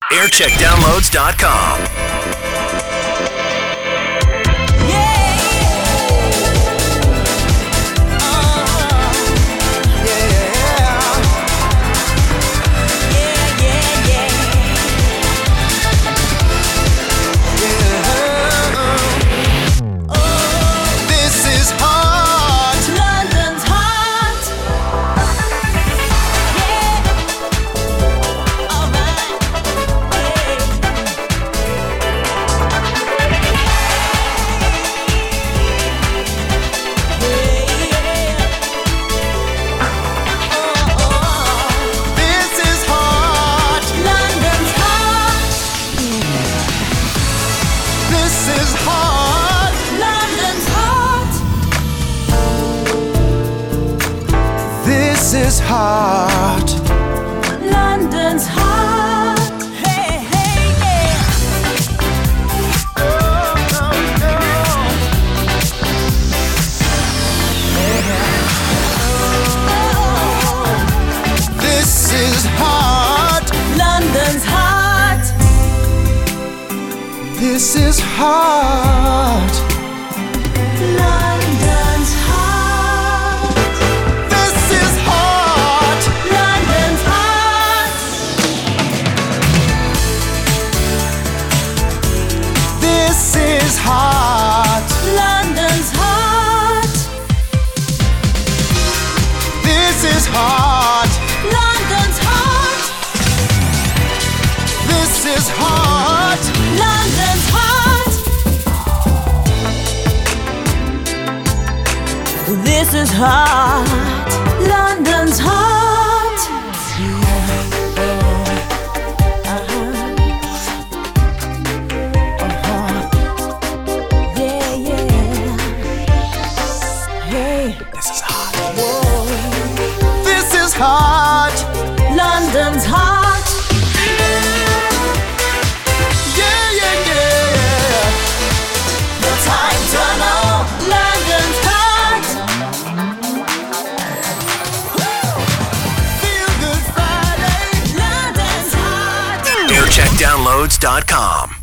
aircheckdownloads.com. This is hard. London's hot. Hey, hey, yeah. Oh, no, no. Oh, This is hard. London's hot. This is hard. London's hot. This is hard. London's hot. This is hard. London's hot. This is hard. London's hot. This is hard. London's hot. This is hot. London's hot. Yeah, yeah. Hey. This is hard. Whoa. This is hard. London's hot. Yeah, yeah, yeah. The time to know. London's hot. Feel Good Friday. London's hot. aircheckdownloads.com.